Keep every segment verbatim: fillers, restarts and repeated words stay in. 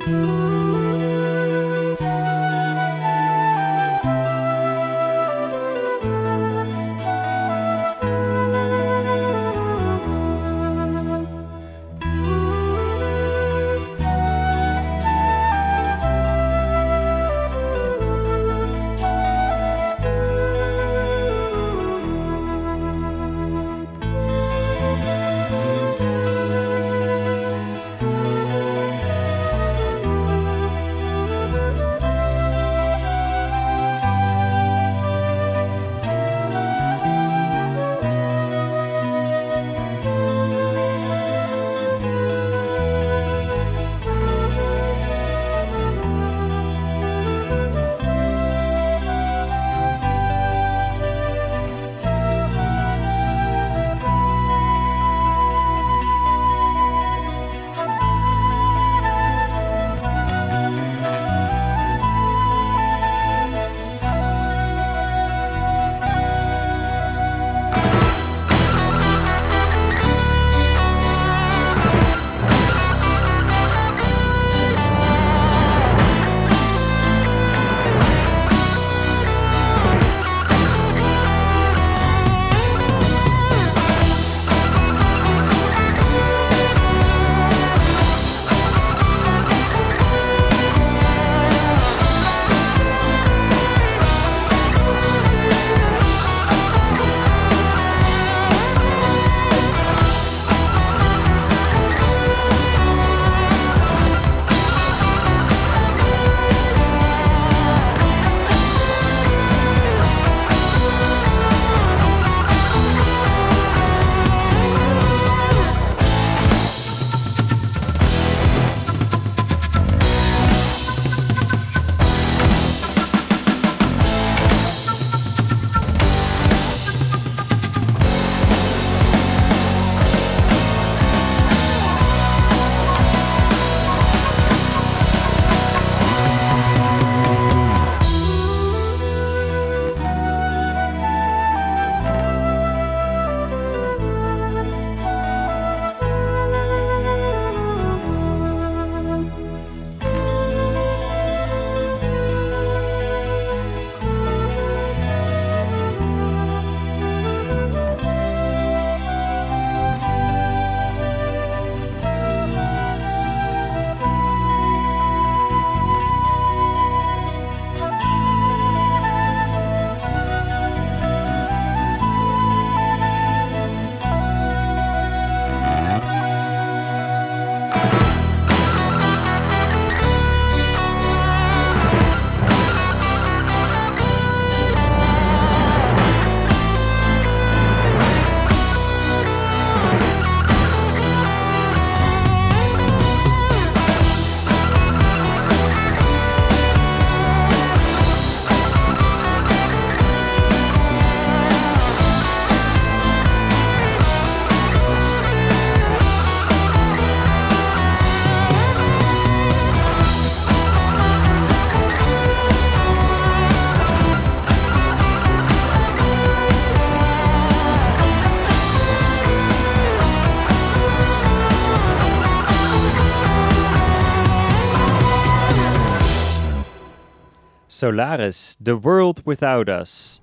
Solaris, The World Without Us.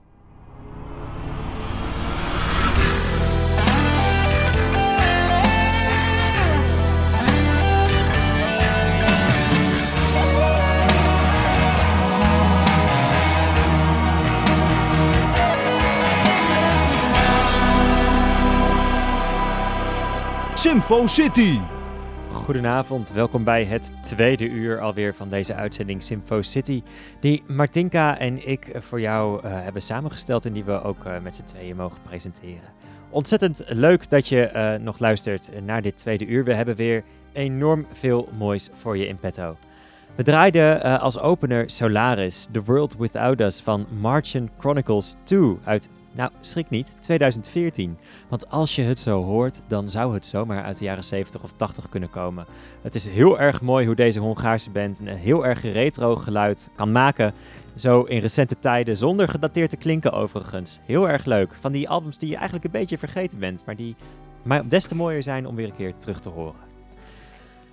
Symfo City. Goedenavond, welkom bij het tweede uur alweer van deze uitzending Symfo City, die Martinka en ik voor jou uh, hebben samengesteld en die we ook uh, met z'n tweeën mogen presenteren. Ontzettend leuk dat je uh, nog luistert naar dit tweede uur. We hebben weer enorm veel moois voor je in petto. We draaiden uh, als opener Solaris, The World Without Us van Martian Chronicles twee uit, nou schrik niet, tweeduizend veertien. Want als je het zo hoort, dan zou het zomaar uit de jaren zeventig of tachtig kunnen komen. Het is heel erg mooi hoe deze Hongaarse band een heel erg retro geluid kan maken. Zo in recente tijden, zonder gedateerd te klinken overigens. Heel erg leuk. Van die albums die je eigenlijk een beetje vergeten bent, maar die maar des te mooier zijn om weer een keer terug te horen.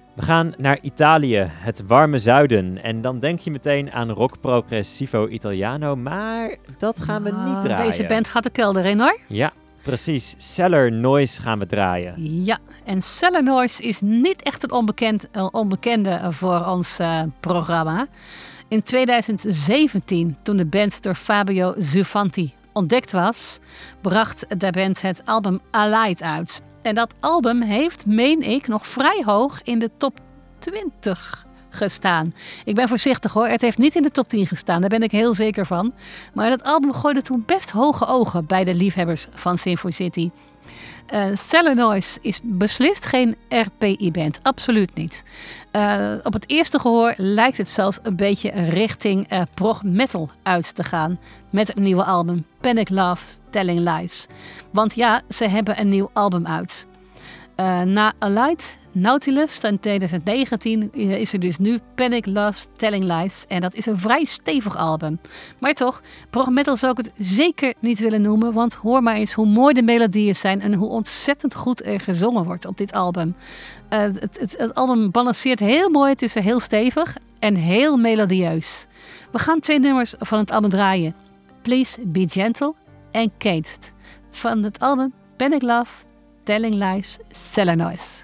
We gaan naar Italië, het warme zuiden. En dan denk je meteen aan rock progressivo Italiano, maar dat gaan we niet draaien. Deze band gaat de kelder in, hoor. Ja, precies. Cellar Noise gaan we draaien. Ja, en Cellar Noise is niet echt een onbekend, een onbekende voor ons uh, programma. In tweeduizend zeventien, toen de band door Fabio Zufanti ontdekt was, bracht de band het album Alight uit. En dat album heeft, meen ik, nog vrij hoog in de top twintig gestaan. Ik ben voorzichtig hoor, het heeft niet in de top tien gestaan, daar ben ik heel zeker van. Maar dat album gooide toen best hoge ogen bij de liefhebbers van Sinfo City. Uh, Cellar Noise is beslist geen R P I-band, absoluut niet. Uh, op het eerste gehoor lijkt het zelfs een beetje richting uh, prog metal uit te gaan met het nieuwe album Panic Love Telling Lies. Want ja, ze hebben een nieuw album uit. Uh, na Alight, Nautilus in tweeduizend negentien is er dus nu Panic Love Telling Lies. En dat is een vrij stevig album. Maar toch, prog metal zou ik het zeker niet willen noemen. Want hoor maar eens hoe mooi de melodieën zijn en hoe ontzettend goed er gezongen wordt op dit album. Uh, het, het, het album balanceert heel mooi tussen heel stevig en heel melodieus. We gaan twee nummers van het album draaien. Please Be Gentle en Caged. Van het album Panic Love Telling Lies, Cellar Noise.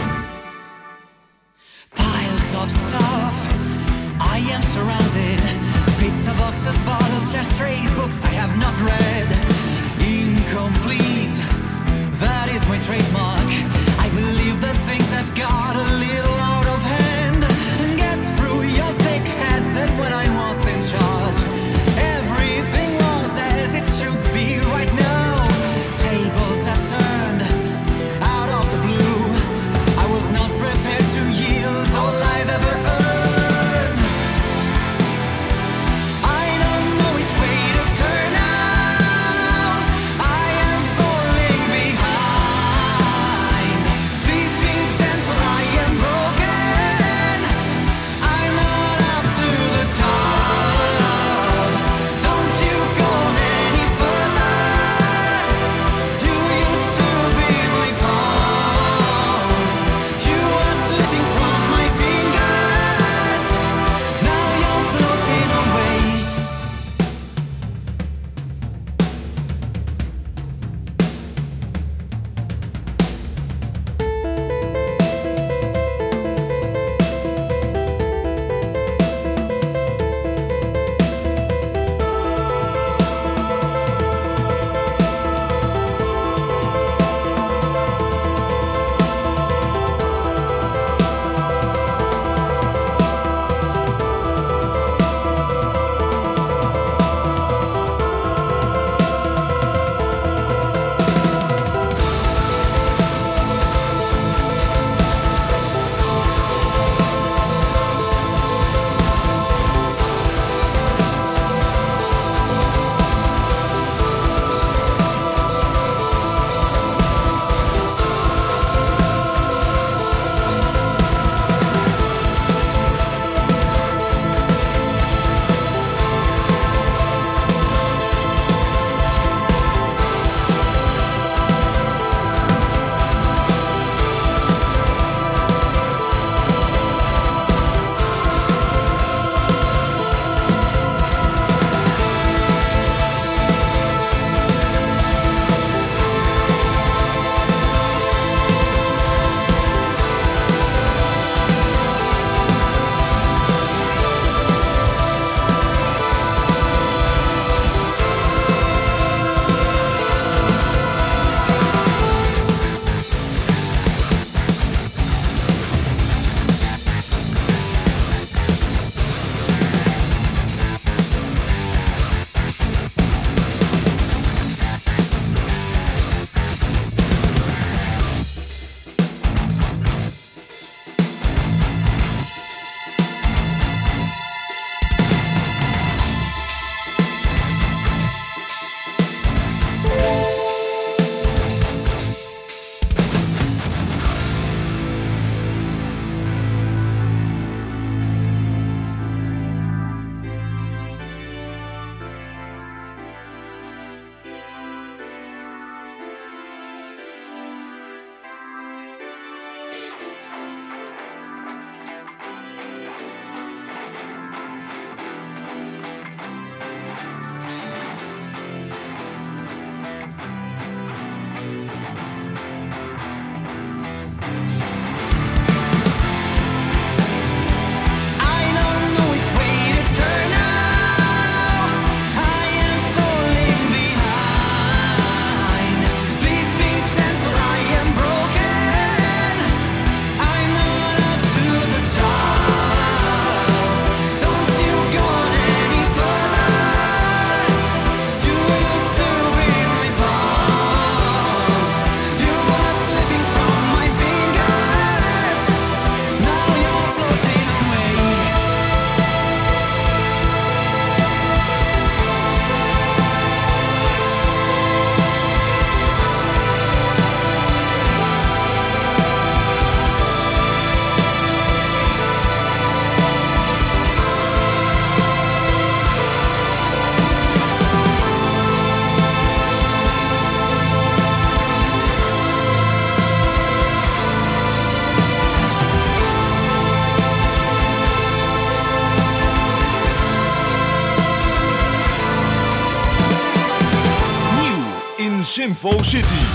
Piles of stuff, I am surrounded Simfo City.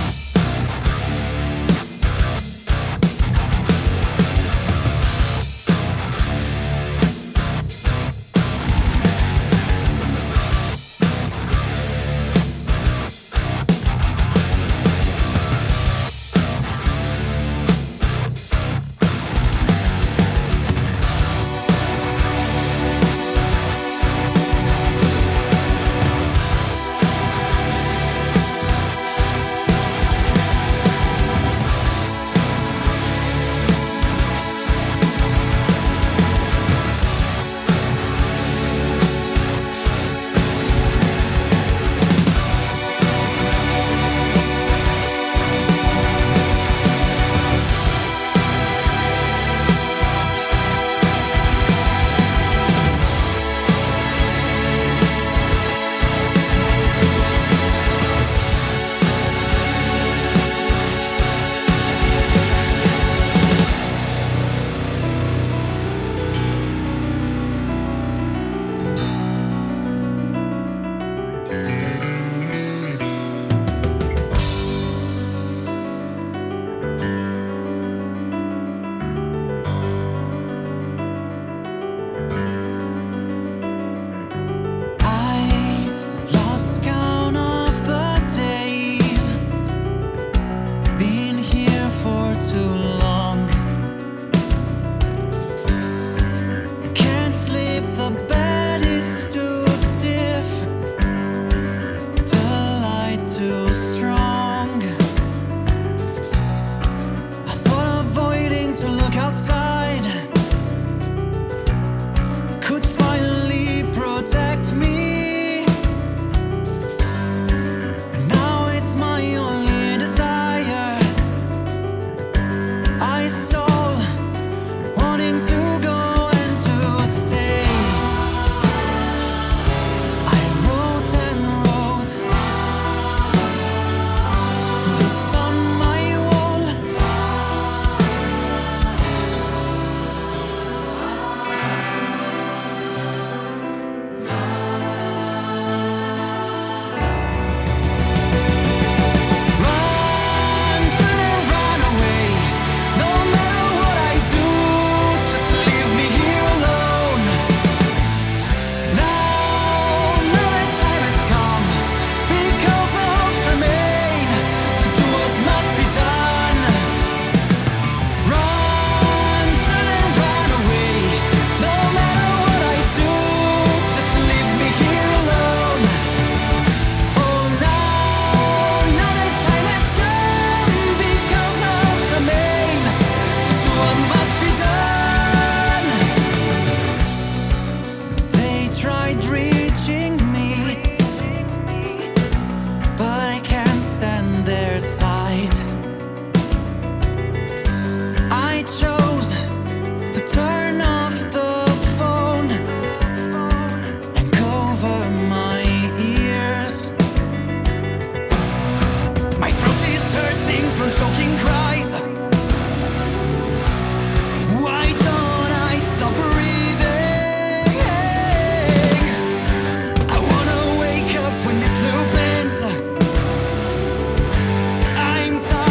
I'm tired.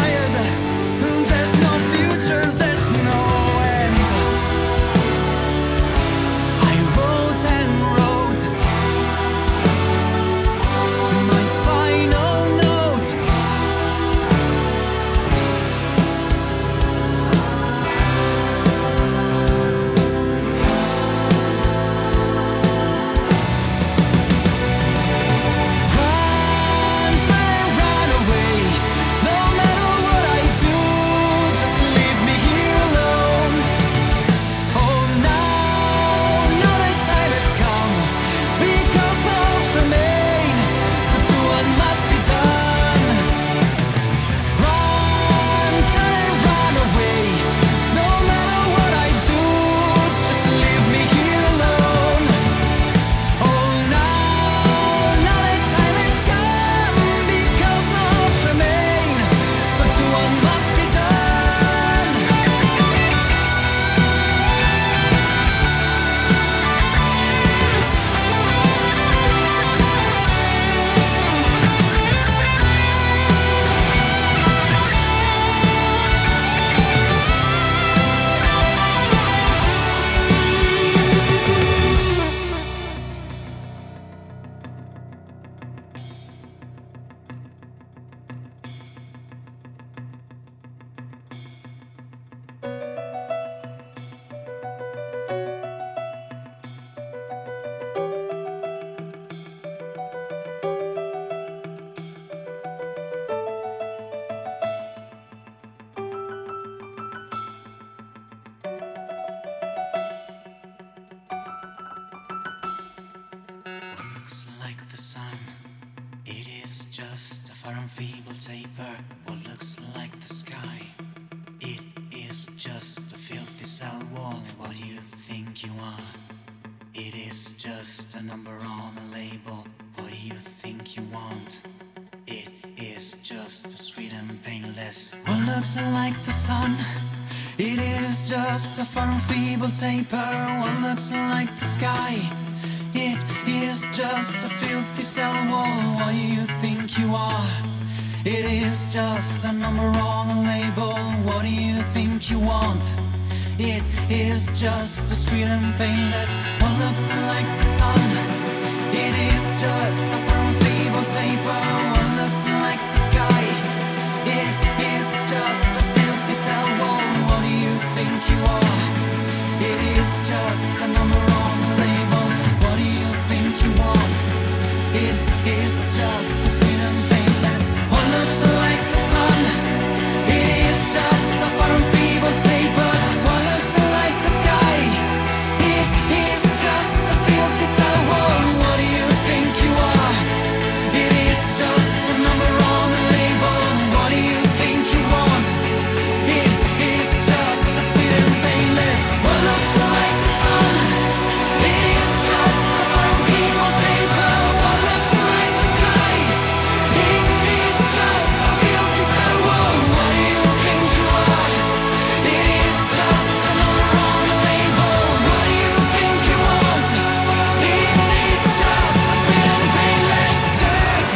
the sun. It is just a far and feeble taper, what looks like the sky. It is just a filthy cell wall, what do you think you are? It is just a number on a label, what do you think you want? It is just a sweet and painless, what looks like the sun. It is just a far and feeble taper, what looks like the sky. It is just a filthy cell wall, what do you think you are? It is just a number on a label, what do you think you want? It is just a sweet and painless, what looks like the sun. It is just a far and feeble taper, what looks like the sky. It is just a filthy cell wall, what do you think you are? It is just a number on a label, what do you think you want? It is just a sweet and painless, what looks like the sun. It is just a far and feeble taper, what looks like the sky. It is just a filthy cell wall, what do you think you are? It is just a number on a label, what do you think you want? It is just a sweet and painless, what looks like the sun. It is just a far and feeble taper, what looks like the sky. It is just a filthy cell wall, what do you think you are? It is just a number on a label, what do you think you want? It is just a sweet and painless death.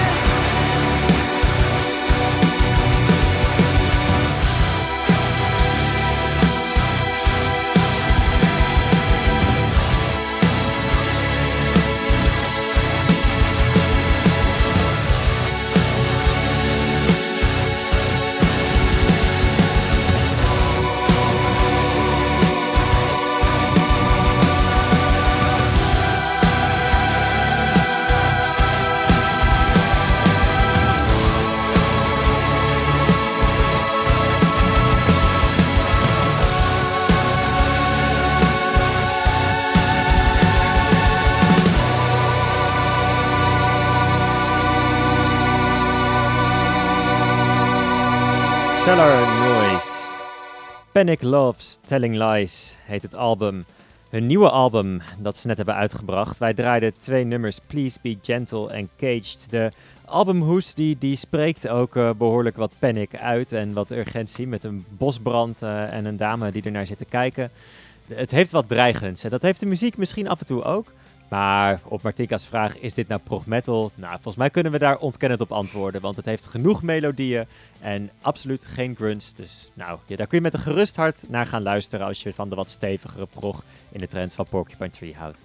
Cellar Noise. Panic Loves Telling Lies heet het album. Hun nieuwe album dat ze net hebben uitgebracht. Wij draaiden twee nummers, Please Be Gentle en Caged. De albumhoes die, die spreekt ook uh, behoorlijk wat panic uit en wat urgentie met een bosbrand uh, en een dame die ernaar zit te kijken. De, het heeft wat dreigends en dat heeft de muziek misschien af en toe ook. Maar op Martinka's vraag, is dit nou prog metal? Nou, volgens mij kunnen we daar ontkennend op antwoorden, want het heeft genoeg melodieën en absoluut geen grunts. Dus nou, ja, daar kun je met een gerust hart naar gaan luisteren als je van de wat stevigere prog in de trend van Porcupine Tree houdt.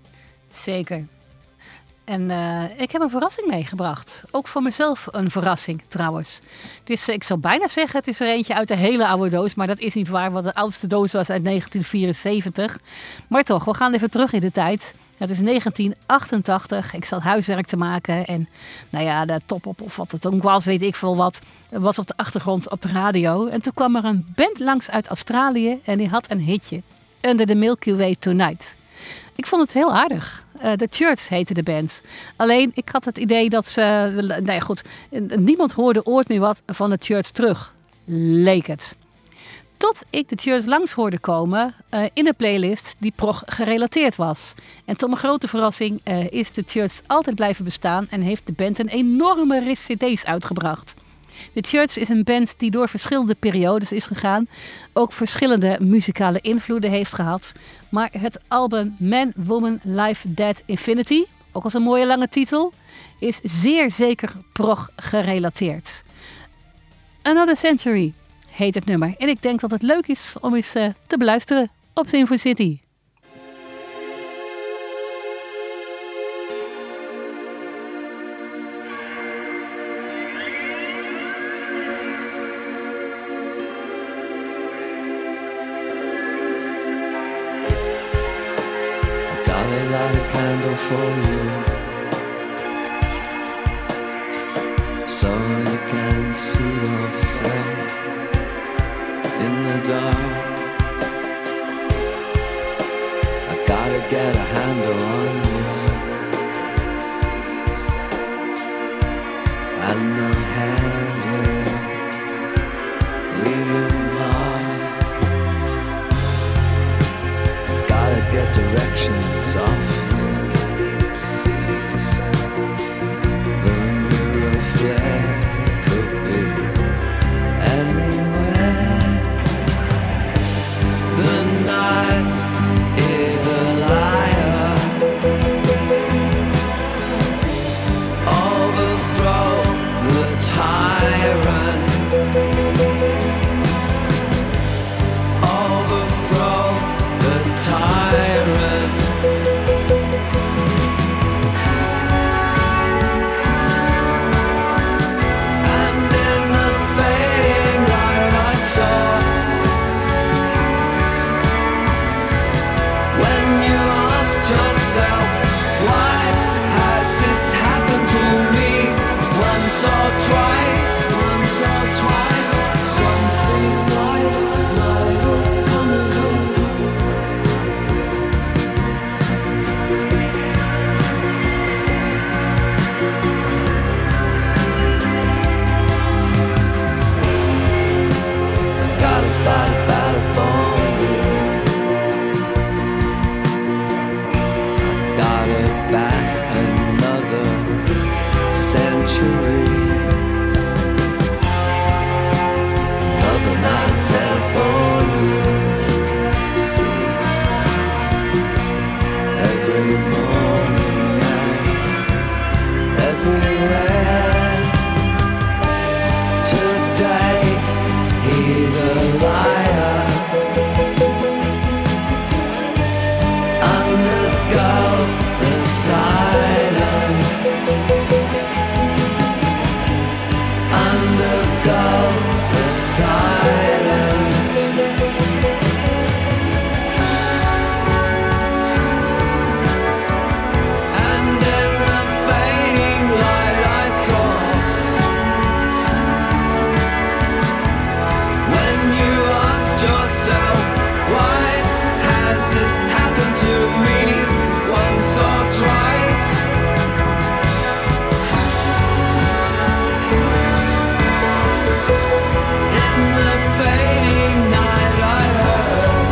Zeker. En uh, ik heb een verrassing meegebracht. Ook voor mezelf een verrassing trouwens. Dus ik zou bijna zeggen, het is er eentje uit de hele oude doos. Maar dat is niet waar, want de oudste doos was uit negentien vierenzeventig. Maar toch, we gaan even terug in de tijd. Het is negentien achtentachtig. Ik zat huiswerk te maken. En nou ja, de top-op of wat het ook was, weet ik veel wat. Was op de achtergrond op de radio. En toen kwam er een band langs uit Australië. En die had een hitje. Under the Milky Way Tonight. Ik vond het heel aardig. Uh, The Church heette de band. Alleen, ik had het idee dat ze... Nou ja, goed. Niemand hoorde ooit meer wat van The Church terug. Leek het. Tot ik The Church langs hoorde komen uh, in een playlist die prog gerelateerd was. En tot mijn grote verrassing uh, is The Church altijd blijven bestaan en heeft de band een enorme ris cd's uitgebracht. The Church is een band die door verschillende periodes is gegaan. Ook verschillende muzikale invloeden heeft gehad. Maar het album Man, Woman, Life, Dead, Infinity, ook als een mooie lange titel, is zeer zeker prog gerelateerd. Another Century heet het nummer. En ik denk dat het leuk is om eens uh, te beluisteren op Sinfo City. Light a candle for you, so you can see yourself in the dark. I gotta get a handle on you. and no hand will leave a mark. Gotta get directions off you. The mirror flare could be anywhere. The night is a liar. Overthrow the tyrant. Overthrow the tyrant. And in the fading light I saw, when you asked yourself, why has this happened to me? Once or twice, once or twice, something nice might have come of it. I gotta fight a battle for you. Got it back another century. Another night set for you. Every morning and everywhere. Today he's a liar. Undergo the silence. Undergo the silence. And in the fading light I saw, when you asked yourself, why has this happened to me? Once or twice, in the fading night I heard,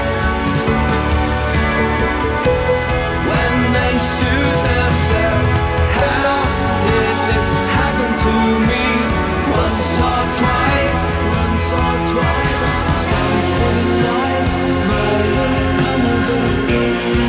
when they shoot themselves, how did this happen to me? Once or twice, once or twice, something nice might have come of it.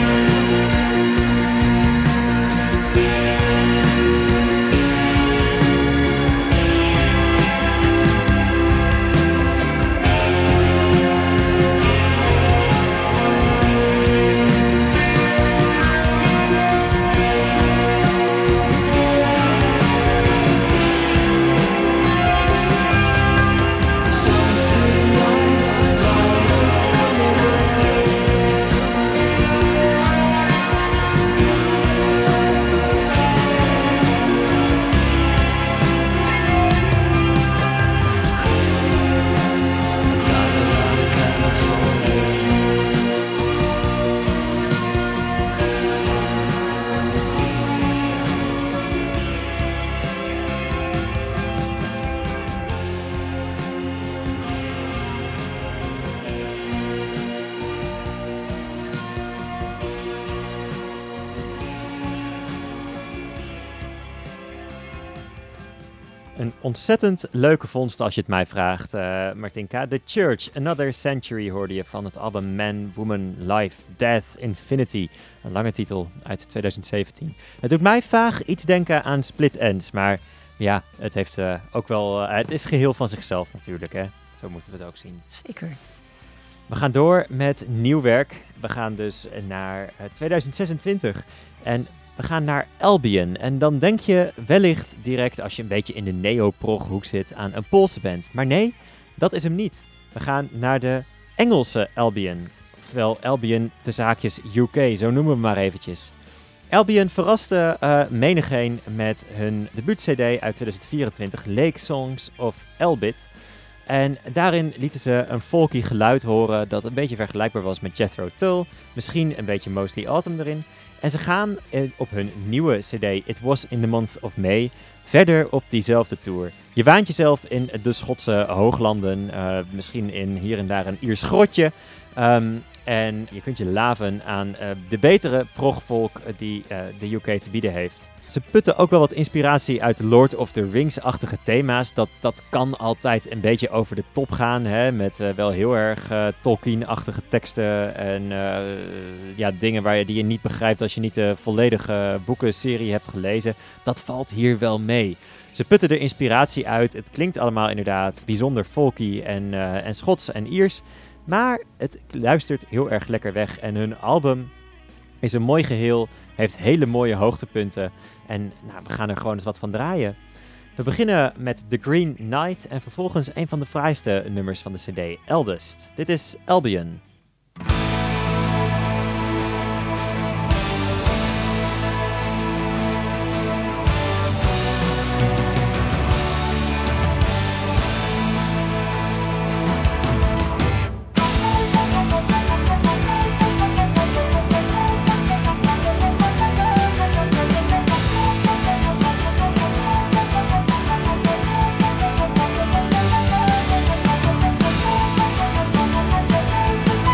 Something nice might have come of it. Got a lot of California. Een ontzettend leuke vondst als je het mij vraagt, uh, Martinka. The Church, Another Century hoorde je van het album Man, Woman, Life, Death, Infinity. Een lange titel uit twintig zeventien. Het doet mij vaag iets denken aan Split Enz, maar ja, het heeft uh, ook wel... Uh, het is geheel van zichzelf natuurlijk, hè. Zo moeten we het ook zien. Zeker. We gaan door met nieuw werk. We gaan dus naar uh, twintig zesentwintig en we gaan naar Albion. En dan denk je wellicht direct, als je een beetje in de neo-prog hoek zit, aan een Poolse band. Maar nee, dat is hem niet. We gaan naar de Engelse Albion. Oftewel Albion te zaakjes U K, zo noemen we maar eventjes. Albion verraste uh, menigeen met hun debuut-cd uit twintig vierentwintig, Lake Songs of Elbit. En daarin lieten ze een folky geluid horen dat een beetje vergelijkbaar was met Jethro Tull. Misschien een beetje Mostly Autumn erin. En ze gaan op hun nieuwe cd, It Was in the Month of May, verder op diezelfde tour. Je waant jezelf in de Schotse hooglanden, uh, misschien in hier en daar een Iers grotje. Um, en je kunt je laven aan uh, de betere progvolk die uh, de U K te bieden heeft. Ze putten ook wel wat inspiratie uit Lord of the Rings-achtige thema's. Dat, dat kan altijd een beetje over de top gaan, hè? Met uh, wel heel erg uh, Tolkien-achtige teksten en uh, ja, dingen waar je, die je niet begrijpt als je niet de volledige boekenserie hebt gelezen. Dat valt hier wel mee. Ze putten er inspiratie uit. Het klinkt allemaal inderdaad bijzonder folky en, uh, en Schots en Iers. Maar het luistert heel erg lekker weg. En hun album is een mooi geheel, heeft hele mooie hoogtepunten. En nou, we gaan er gewoon eens wat van draaien. We beginnen met The Green Knight en vervolgens een van de fraaiste nummers van de cd, Eldest. Dit is Albion. Thank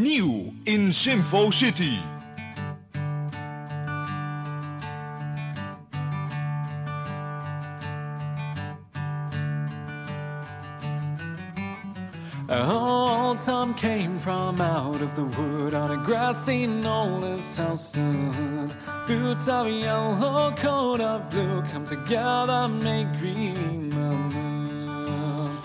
Nieuw in Symfo City. Old Tom came from out of the wood. On a grassy knoll his house stood. Boots of yellow, coat of blue, come together, make green the moon.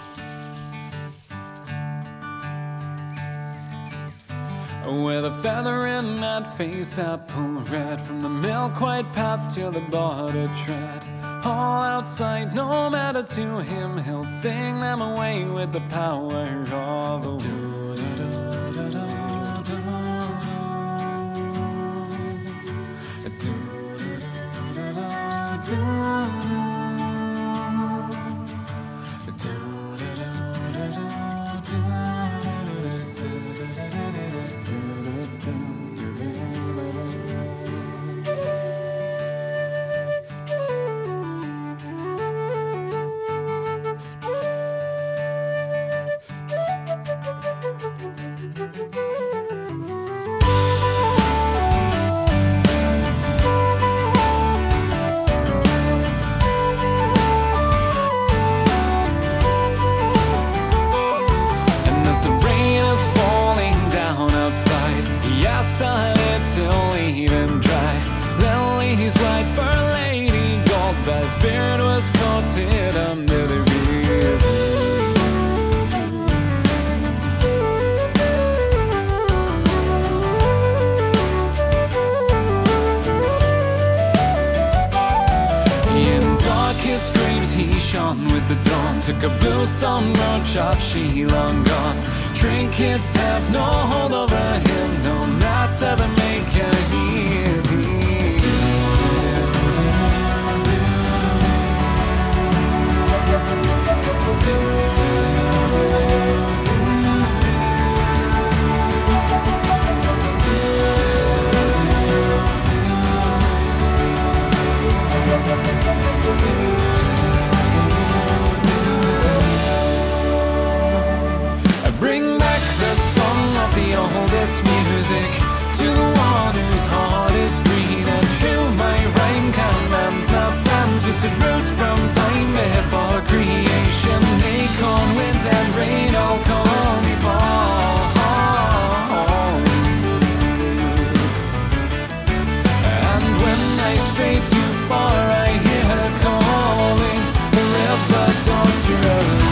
With a feather in that face, apple red, from the milk-white path to the border tread. All outside, no matter to him, he'll sing them away with the power of the wood. Took a boost on roach off, she long gone. Trinkets have no hold over him, no matter the maker, he is he. Bring back the song of the oldest music to the one whose heart is green and true. My rhyme commands not time, twisted root from time before creation. Acorn, wind and rain all call me fall. And when I stray too far, I hear her calling, the river daughter.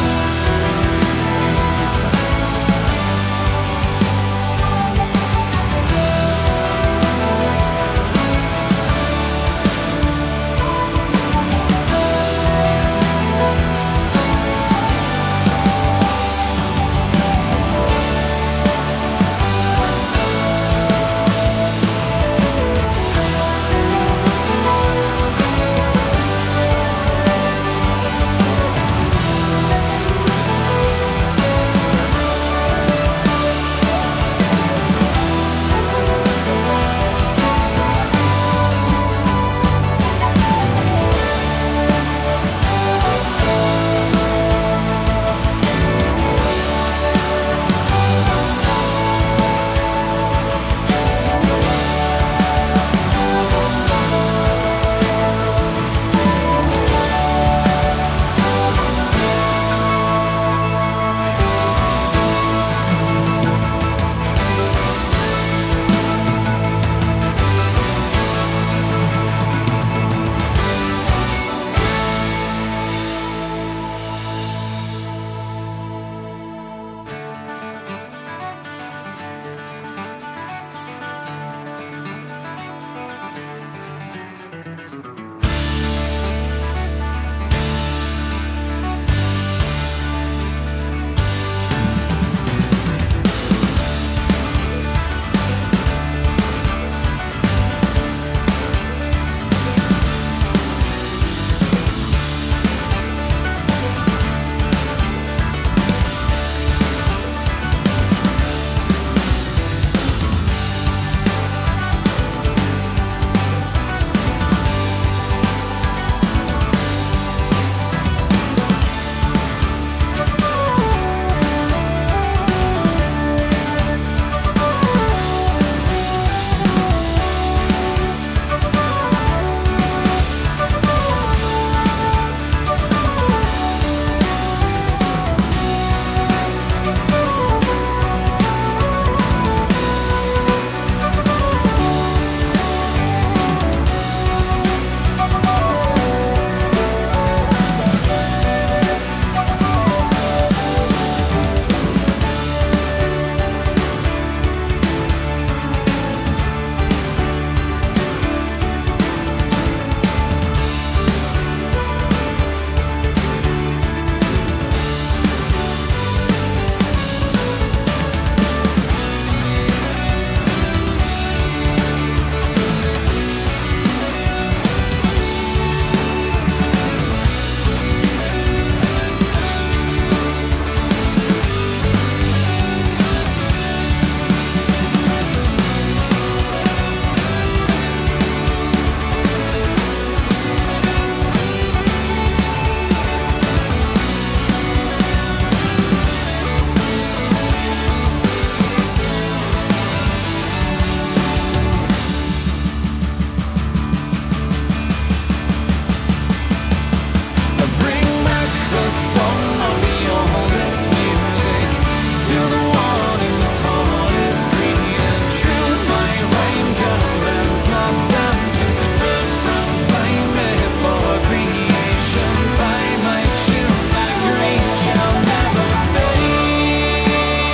song of the oldest music to the one whose heart is green and true. My raincoat bends not sound, twisted roots from time before creation. By my tune, the green shall never fade,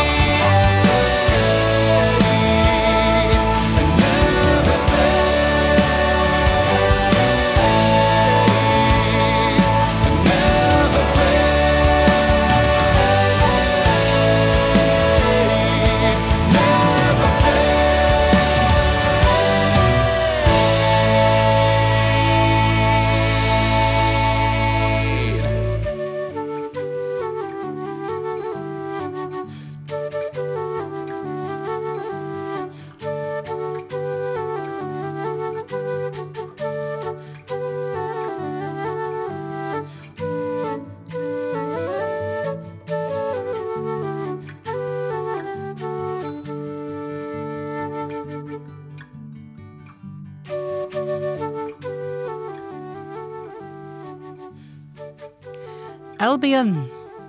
and never fade, and never Albion.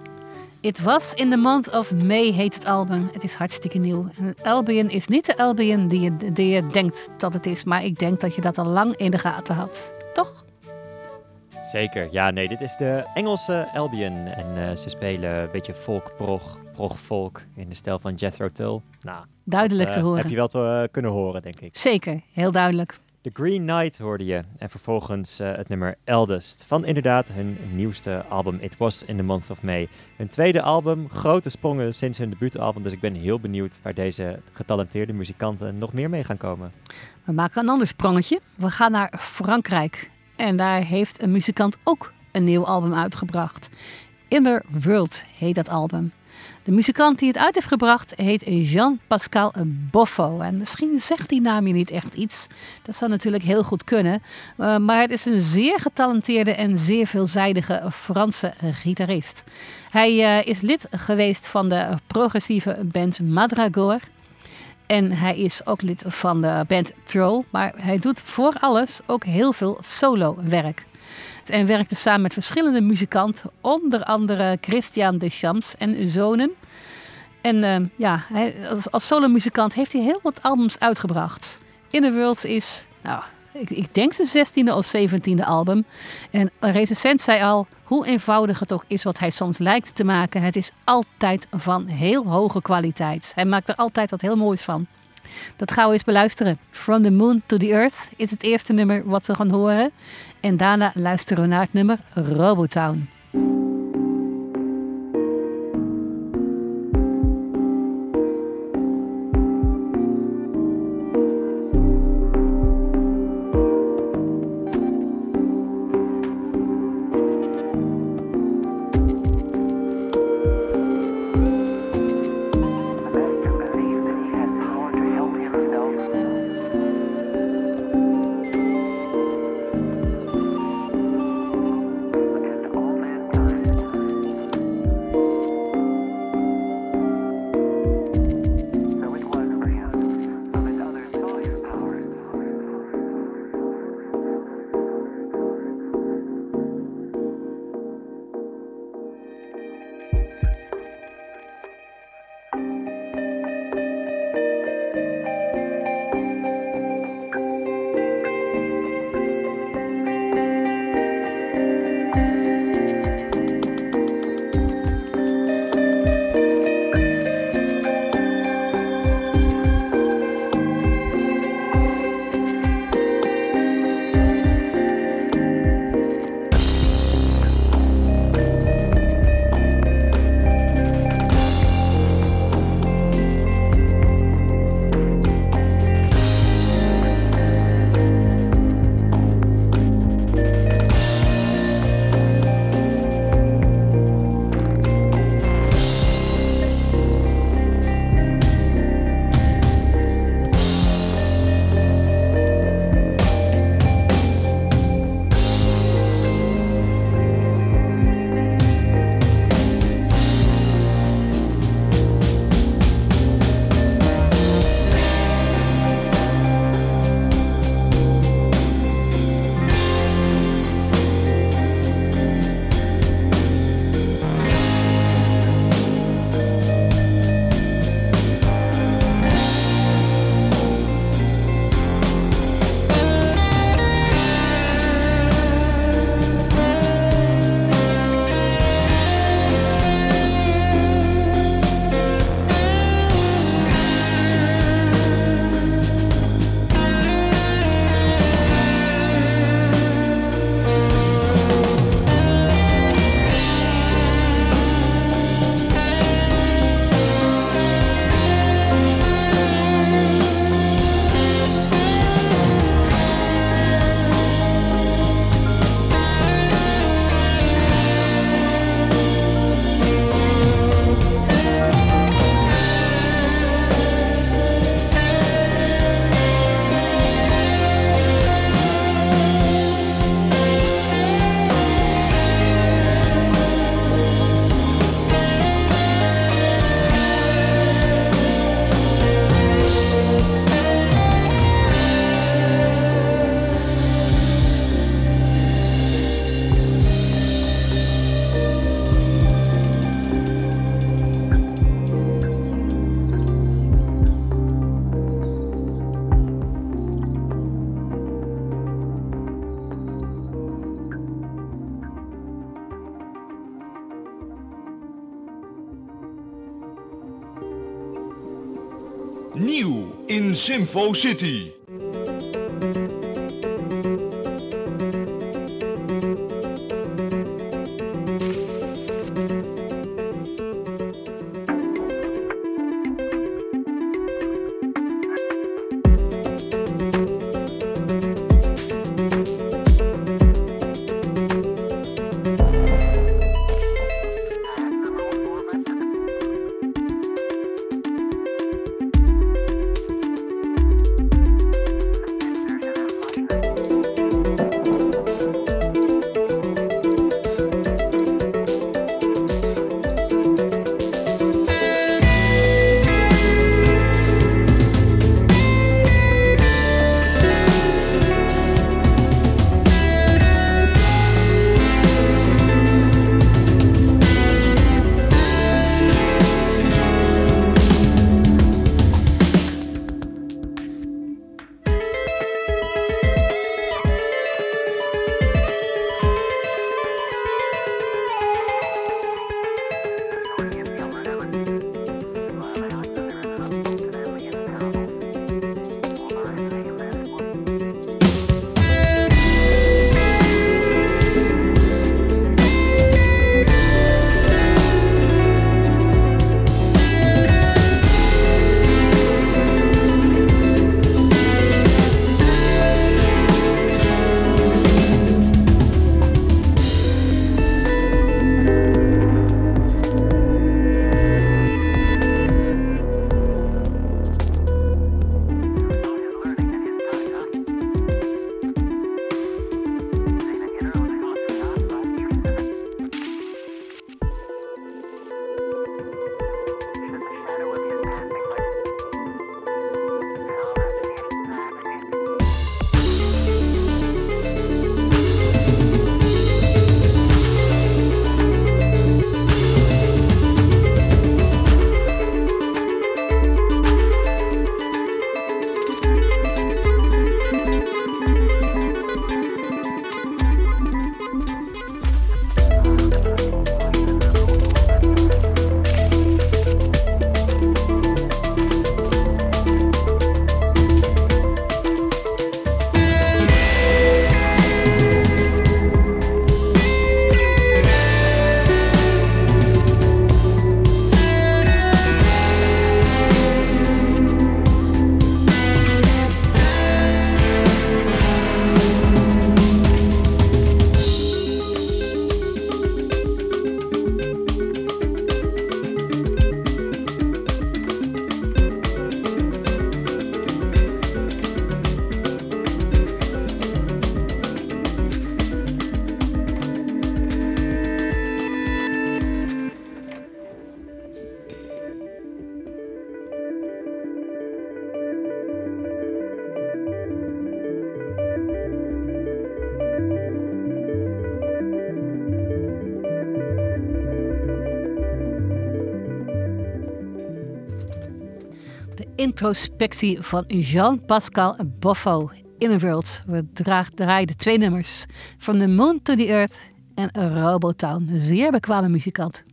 It Was in the Month of May heet het album. Het is hartstikke nieuw. En Albion is niet de Albion die je, die je denkt dat het is. Maar ik denk dat je dat al lang in de gaten had. Toch? Zeker. Ja, nee, dit is de Engelse Albion. En uh, ze spelen een beetje folk-prog, prog-folk in de stijl van Jethro Tull. Nou, Duidelijk dat, te uh, horen. heb je wel te, uh, kunnen horen, denk ik. Zeker, heel duidelijk. The Green Knight hoorde je. En vervolgens uh, het nummer Eldest. Van inderdaad hun nieuwste album It Was in the Month of May. Hun tweede album, grote sprongen sinds hun debuutalbum. Dus ik ben heel benieuwd waar deze getalenteerde muzikanten nog meer mee gaan komen. We maken een ander sprongetje. We gaan naar Frankrijk. En daar heeft een muzikant ook een nieuw album uitgebracht. Inner World heet dat album. De muzikant die het uit heeft gebracht heet Jean-Pascal Boffo. En misschien zegt die naam je niet echt iets. Dat zou natuurlijk heel goed kunnen. Uh, maar het is een zeer getalenteerde en zeer veelzijdige Franse gitarist. Hij uh, is lid geweest van de progressieve band Madragore. En hij is ook lid van de band Troll. Maar hij doet voor alles ook heel veel solo-werk. En werkte samen met verschillende muzikanten, onder andere Christian Deschamps en zonen. En uh, ja, hij, als, als solomuzikant heeft hij heel wat albums uitgebracht. Inner World is, nou, ik, ik denk zijn zestiende of zeventiende album. En een recensent zei al, hoe eenvoudig het ook is wat hij soms lijkt te maken. Het is altijd van heel hoge kwaliteit. Hij maakt er altijd wat heel moois van. Dat gaan we eens beluisteren. From the Moon to the Earth is het eerste nummer wat we gaan horen. En daarna luisteren we naar het nummer Robotown. All men Nieuw in Symfo City. Introspectie van Jean-Pascal Boffo. Innerworld. We draaiden twee nummers. From the Moon to the Earth en Robotown. Zeer bekwame muzikant.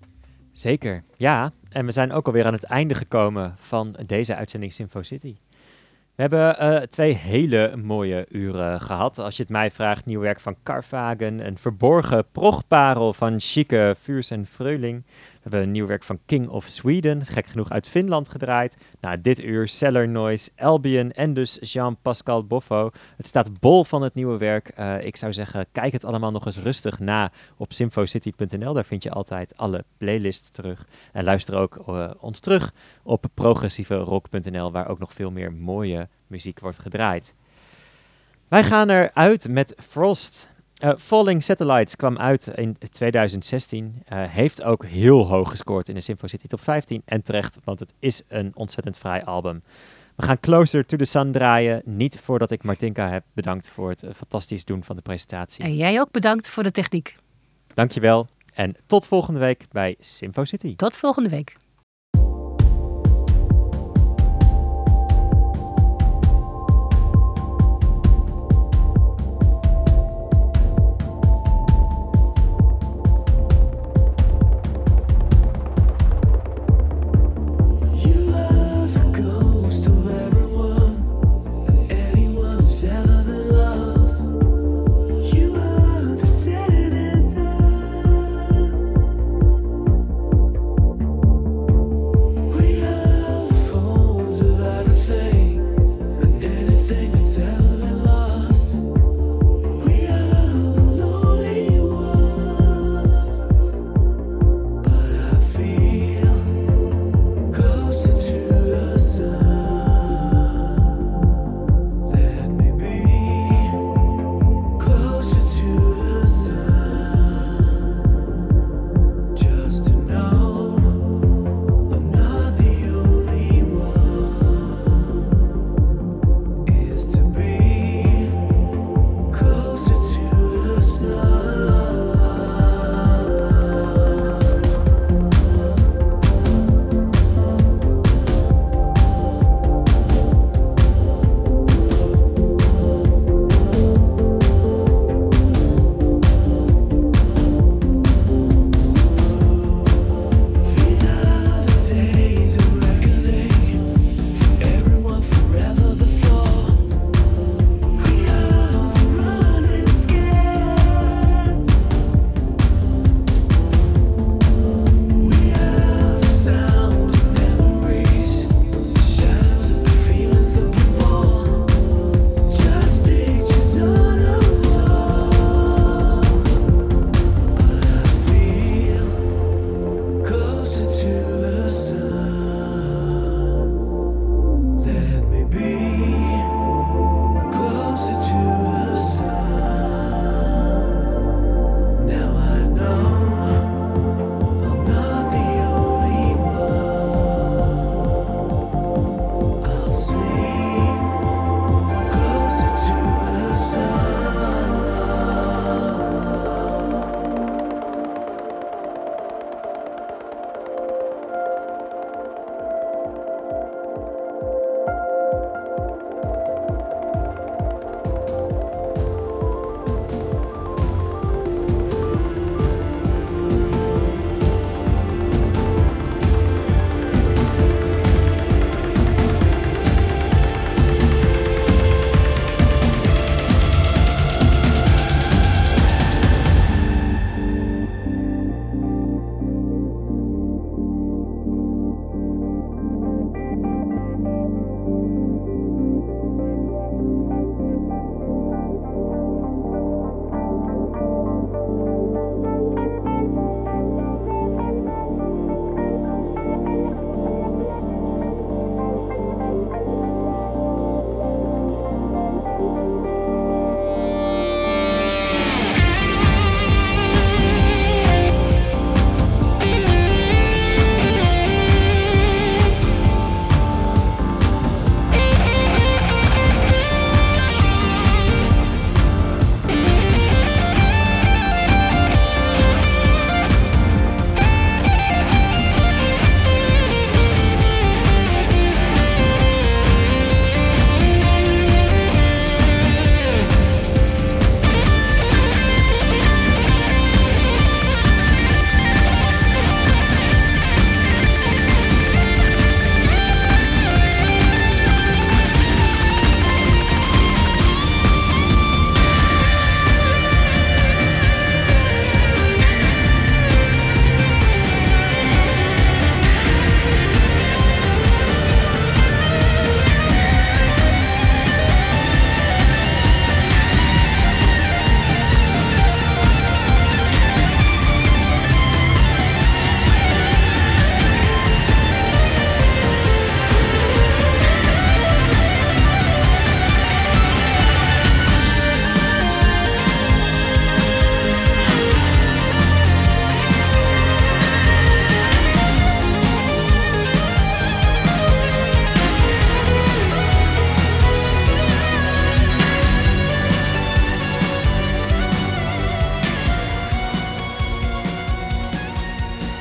Zeker, ja. En we zijn ook alweer aan het einde gekomen van deze uitzending Symfo City. We hebben uh, twee hele mooie uren gehad. Als je het mij vraagt, nieuw werk van Carvagen, een verborgen progparel van chique Vuurs en Freuling. We hebben een nieuw werk van King of Sweden, gek genoeg uit Finland gedraaid. Nou, dit uur Cellar Noise, Albion en dus Jean-Pascal Boffo. Het staat bol van het nieuwe werk. Uh, ik zou zeggen, kijk het allemaal nog eens rustig na op symfocity punt n l. Daar vind je altijd alle playlists terug. En luister ook uh, ons terug op progressieve rock punt n l, waar ook nog veel meer mooie muziek wordt gedraaid. Wij gaan eruit met Frost. Uh, Falling Satellites kwam uit in tweeduizend zestien. Uh, heeft ook heel hoog gescoord in de Symfo City Top vijftien. En terecht, want het is een ontzettend fraai album. We gaan Closer to the Sun draaien. Niet voordat ik Martinka heb bedankt voor het uh, fantastisch doen van de presentatie. En jij ook bedankt voor de techniek. Dankjewel. En tot volgende week bij Symfo City. Tot volgende week. You love goes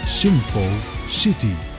Simfo City.